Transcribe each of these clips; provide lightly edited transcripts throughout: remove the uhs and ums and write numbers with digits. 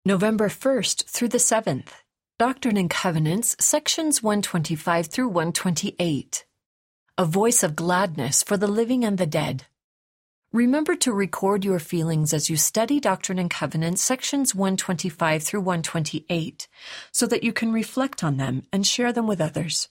November 1st through the 7th. Doctrine and Covenants, sections 125 through 128. A voice of gladness for the living and the dead. Remember to record your feelings as you study Doctrine and Covenants, sections 125 through 128, so that you can reflect on them and share them with others.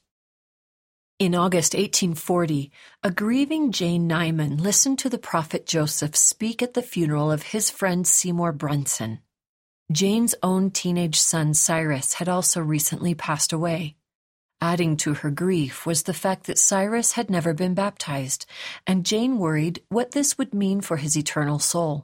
In August 1840, a grieving Jane Nyman listened to the prophet Joseph speak at the funeral of his friend Seymour Brunson. Jane's own teenage son Cyrus had also recently passed away. Adding to her grief was the fact that Cyrus had never been baptized, and Jane worried what this would mean for his eternal soul.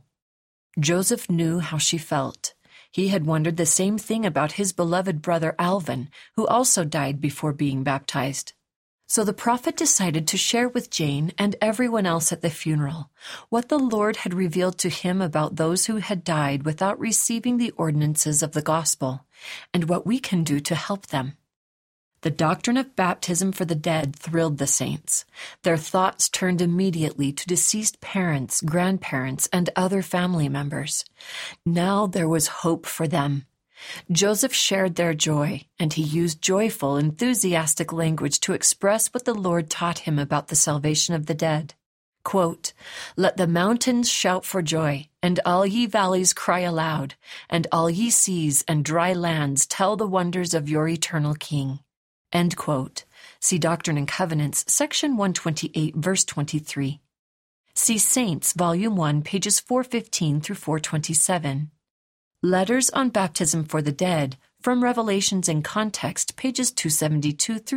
Joseph knew how she felt. He had wondered the same thing about his beloved brother Alvin, who also died before being baptized. So the prophet decided to share with Jane and everyone else at the funeral what the Lord had revealed to him about those who had died without receiving the ordinances of the gospel, and what we can do to help them. The doctrine of baptism for the dead thrilled the saints. Their thoughts turned immediately to deceased parents, grandparents, and other family members. Now there was hope for them. Joseph shared their joy, and he used joyful, enthusiastic language to express what the Lord taught him about the salvation of the dead. Quote, "Let the mountains shout for joy, and all ye valleys cry aloud, and all ye seas and dry lands tell the wonders of your eternal King." End quote. See Doctrine and Covenants, section 128, verse 23. See Saints, volume 1, pages 415 through 427. Letters on Baptism for the Dead, from Revelations in Context, pages 272 through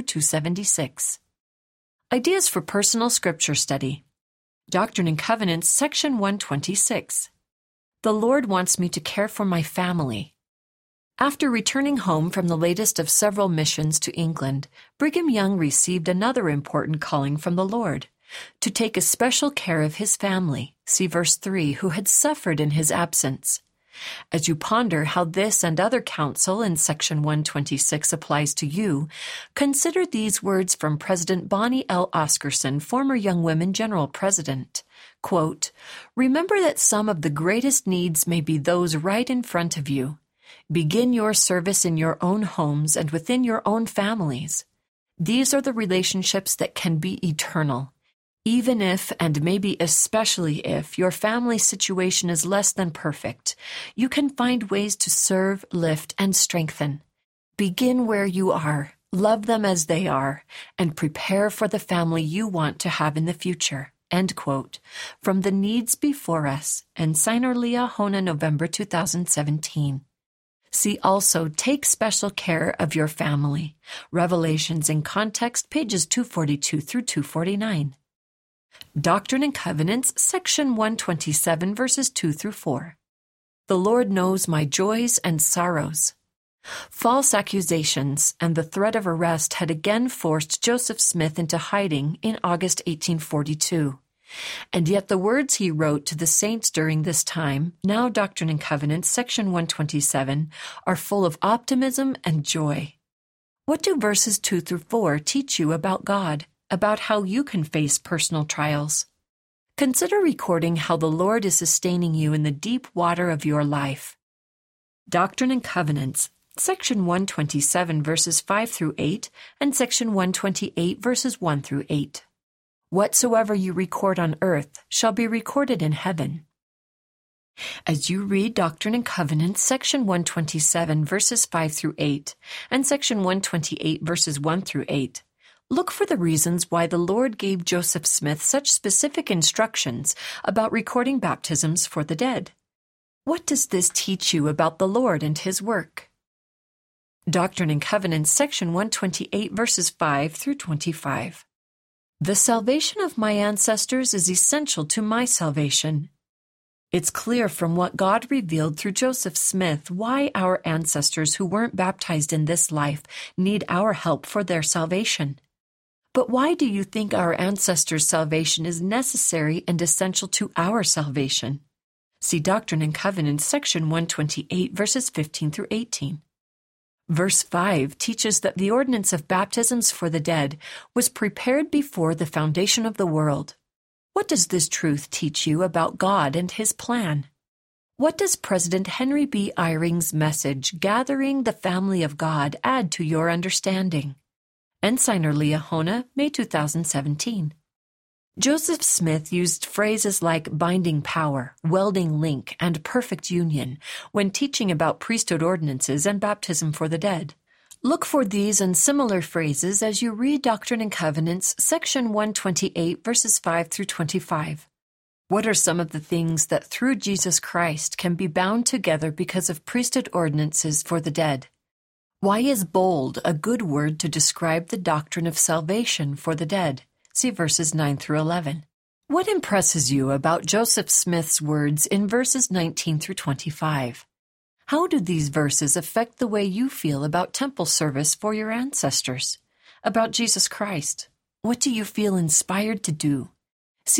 276. Ideas for Personal Scripture Study. Doctrine and Covenants, section 126. The Lord wants me to care for my family. After returning home from the latest of several missions to England, Brigham Young received another important calling from the Lord, to take especial care of his family, see verse 3, who had suffered in his absence. As you ponder how this and other counsel in section 126 applies to you, consider these words from President Bonnie L. Oscarson, former Young Women General President. Quote, "Remember that some of the greatest needs may be those right in front of you. Begin your service in your own homes and within your own families. These are the relationships that can be eternal. Even if, and maybe especially if, your family situation is less than perfect, you can find ways to serve, lift, and strengthen. Begin where you are, love them as they are, and prepare for the family you want to have in the future." End quote. From The Needs Before Us, Ensign Leah Hona, November 2017. See also Take Special Care of Your Family, Revelations in Context, pages 242 through 249. Doctrine and Covenants, section 127, verses 2 through 4. The Lord knows my joys and sorrows. False accusations and the threat of arrest had again forced Joseph Smith into hiding in August 1842. And yet the words he wrote to the saints during this time, now Doctrine and Covenants, section 127, are full of optimism and joy. What do verses 2 through 4 teach you about God, about how you can face personal trials? Consider recording how the Lord is sustaining you in the deep water of your life. Doctrine and Covenants, section 127, verses 5 through 8, and section 128, verses 1 through 8. Whatsoever you record on earth shall be recorded in heaven. As you read Doctrine and Covenants, section 127, verses 5 through 8, and section 128, verses 1 through 8, look for the reasons why the Lord gave Joseph Smith such specific instructions about recording baptisms for the dead. What does this teach you about the Lord and His work? Doctrine and Covenants, section 128, verses 5 through 25. The salvation of my ancestors is essential to my salvation. It's clear from what God revealed through Joseph Smith why our ancestors who weren't baptized in this life need our help for their salvation. But why do you think our ancestors' salvation is necessary and essential to our salvation? See Doctrine and Covenants, section 128, verses 15 through 18. Verse 5 teaches that the ordinance of baptisms for the dead was prepared before the foundation of the world. What does this truth teach you about God and His plan? What does President Henry B. Eyring's message, Gathering the Family of God, add to your understanding? Ensigner Leah Hona, May 2017. Joseph Smith used phrases like binding power, welding link, and perfect union when teaching about priesthood ordinances and baptism for the dead. Look for these and similar phrases as you read Doctrine and Covenants, section 128, verses 5 through 25. What are some of the things that through Jesus Christ can be bound together because of priesthood ordinances for the dead? Why is bold a good word to describe the doctrine of salvation for the dead? See verses 9 through 11. What impresses you about Joseph Smith's words in verses 19 through 25? How do these verses affect the way you feel about temple service for your ancestors? About Jesus Christ? What do you feel inspired to do? See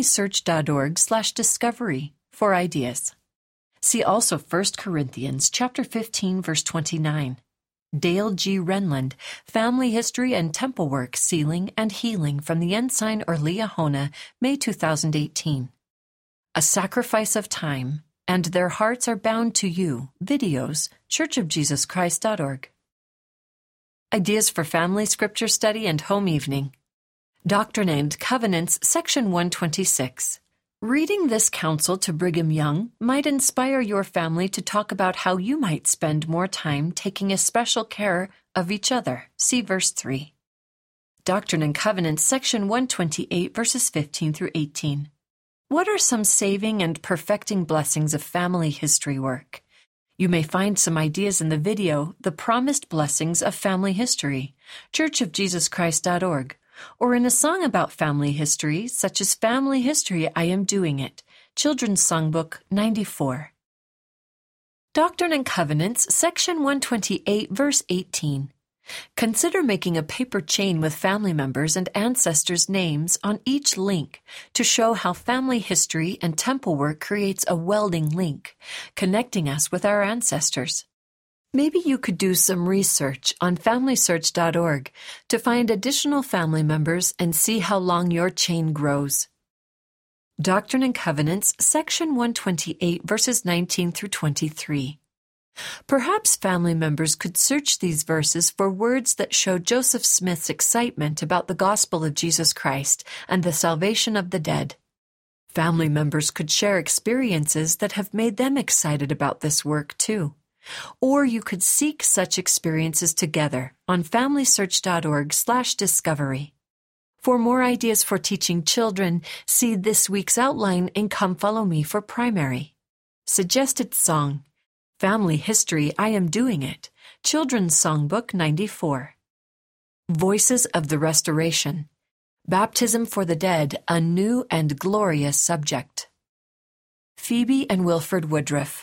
FamilySearch.org/discovery for ideas. See also 1 Corinthians chapter 15, verse 29. Dale G. Renland, Family History and Temple Work, Sealing and Healing from the Ensign or Leah Hona, May 2018. A Sacrifice of Time, and Their Hearts Are Bound to You, videos, churchofjesuschrist.org. Ideas for Family Scripture Study and Home Evening. Doctrine and Covenants, section 126. Reading this counsel to Brigham Young might inspire your family to talk about how you might spend more time taking especial care of each other. See verse 3. Doctrine and Covenants, section 128, verses 15 through 18. What are some saving and perfecting blessings of family history work? You may find some ideas in the video, The Promised Blessings of Family History, churchofjesuschrist.org, or in a song about family history, such as Family History, I Am Doing It, Children's Songbook 94. Doctrine and Covenants, section 128, verse 18. Consider making a paper chain with family members and ancestors' names on each link to show how family history and temple work creates a welding link, connecting us with our ancestors. Maybe you could do some research on FamilySearch.org to find additional family members and see how long your chain grows. Doctrine and Covenants, section 128, verses 19 through 23. Perhaps family members could search these verses for words that show Joseph Smith's excitement about the gospel of Jesus Christ and the salvation of the dead. Family members could share experiences that have made them excited about this work too. Or you could seek such experiences together on FamilySearch.org/discovery. For more ideas for teaching children, see this week's outline in Come Follow Me for primary. Suggested song, Family History, I Am Doing It, Children's Songbook 94. Voices of the Restoration, Baptism for the Dead, a New and Glorious Subject. Phoebe and Wilford Woodruff.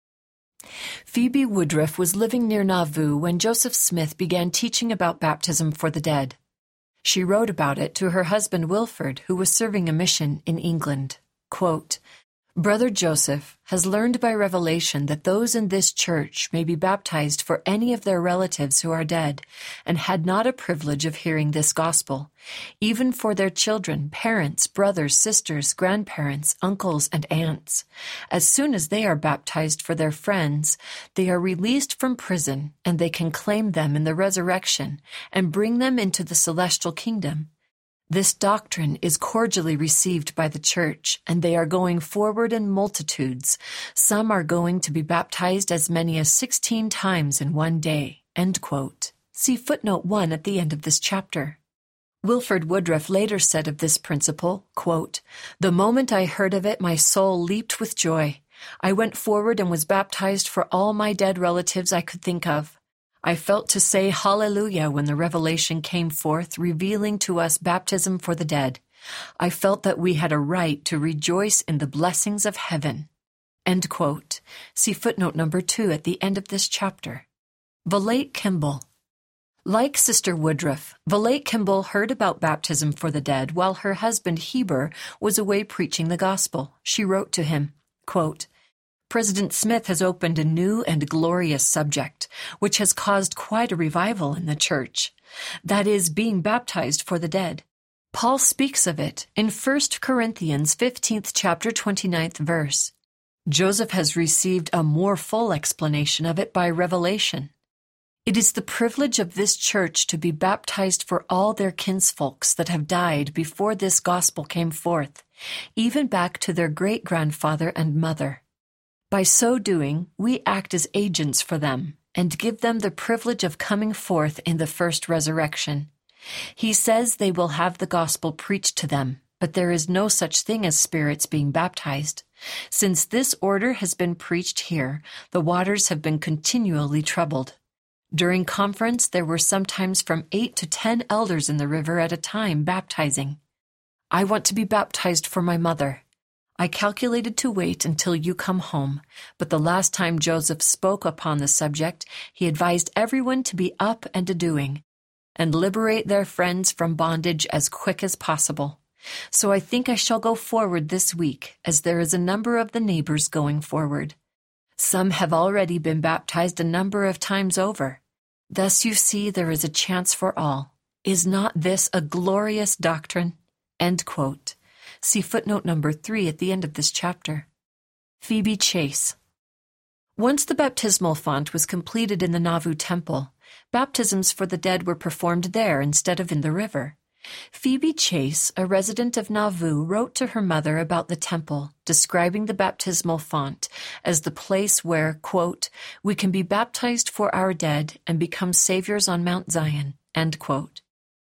Phoebe Woodruff was living near Nauvoo when Joseph Smith began teaching about baptism for the dead. She wrote about it to her husband Wilford, who was serving a mission in England. Quote, Brother Joseph has learned by revelation that those in this church may be baptized for any of their relatives who are dead and had not a privilege of hearing this gospel, even for their children, parents, brothers, sisters, grandparents, uncles, and aunts. As soon as they are baptized for their friends, they are released from prison and they can claim them in the resurrection and bring them into the celestial kingdom. This doctrine is cordially received by the church, and they are going forward in multitudes. Some are going to be baptized as many as 16 times in one day. End quote. See footnote 1 at the end of this chapter. Wilford Woodruff later said of this principle, quote, The moment I heard of it, my soul leaped with joy. I went forward and was baptized for all my dead relatives I could think of. I felt to say hallelujah when the revelation came forth, revealing to us baptism for the dead. I felt that we had a right to rejoice in the blessings of heaven. End quote. See footnote number 2 at the end of this chapter. Valete Kimball. Like Sister Woodruff, Valete Kimball heard about baptism for the dead while her husband Heber was away preaching the gospel. She wrote to him, quote, President Smith has opened a new and glorious subject, which has caused quite a revival in the church. That is, being baptized for the dead. Paul speaks of it in 1 Corinthians 15th chapter 29th verse. Joseph has received a more full explanation of it by revelation. It is the privilege of this church to be baptized for all their kinsfolks that have died before this gospel came forth, even back to their great-grandfather and mother. By so doing, we act as agents for them and give them the privilege of coming forth in the first resurrection. He says they will have the gospel preached to them, but there is no such thing as spirits being baptized. Since this order has been preached here, the waters have been continually troubled. During conference, there were sometimes from 8 to 10 elders in the river at a time baptizing. I want to be baptized for my mother. I calculated to wait until you come home, but the last time Joseph spoke upon the subject, he advised everyone to be up and a-doing, and liberate their friends from bondage as quick as possible. So I think I shall go forward this week, as there is a number of the neighbors going forward. Some have already been baptized a number of times over. Thus you see there is a chance for all. Is not this a glorious doctrine? End quote. See footnote number 3 at the end of this chapter. Phoebe Chase. Once the baptismal font was completed in the Nauvoo Temple, baptisms for the dead were performed there instead of in the river. Phoebe Chase, a resident of Nauvoo, wrote to her mother about the temple, describing the baptismal font as the place where, quote, we can be baptized for our dead and become saviors on Mount Zion, end quote.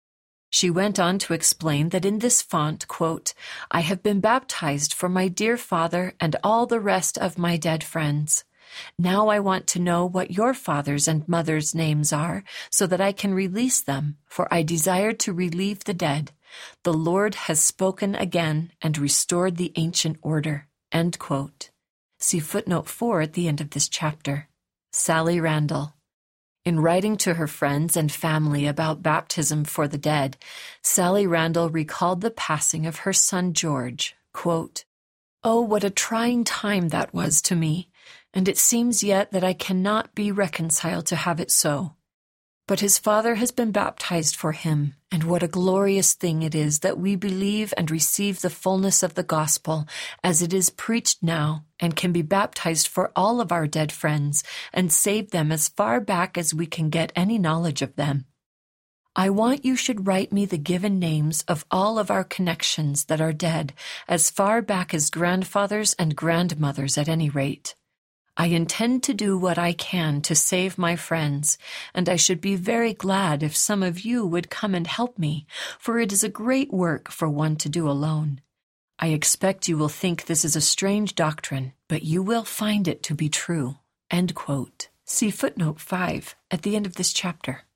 She went on to explain that in this font, quote, I have been baptized for my dear father and all the rest of my dead friends. Now I want to know what your father's and mother's names are, so that I can release them, for I desire to relieve the dead. The Lord has spoken again and restored the ancient order. End quote. See footnote 4 at the end of this chapter. Sally Randall. In writing to her friends and family about baptism for the dead, Sally Randall recalled the passing of her son George. Quote, oh, what a trying time that was to me, and it seems yet that I cannot be reconciled to have it so. But his father has been baptized for him, and what a glorious thing it is that we believe and receive the fullness of the gospel as it is preached now, and can be baptized for all of our dead friends and save them as far back as we can get any knowledge of them. I want you should write me the given names of all of our connections that are dead, as far back as grandfathers and grandmothers at any rate. I intend to do what I can to save my friends, and I should be very glad if some of you would come and help me, for it is a great work for one to do alone. I expect you will think this is a strange doctrine, but you will find it to be true. End quote. See footnote 5 at the end of this chapter.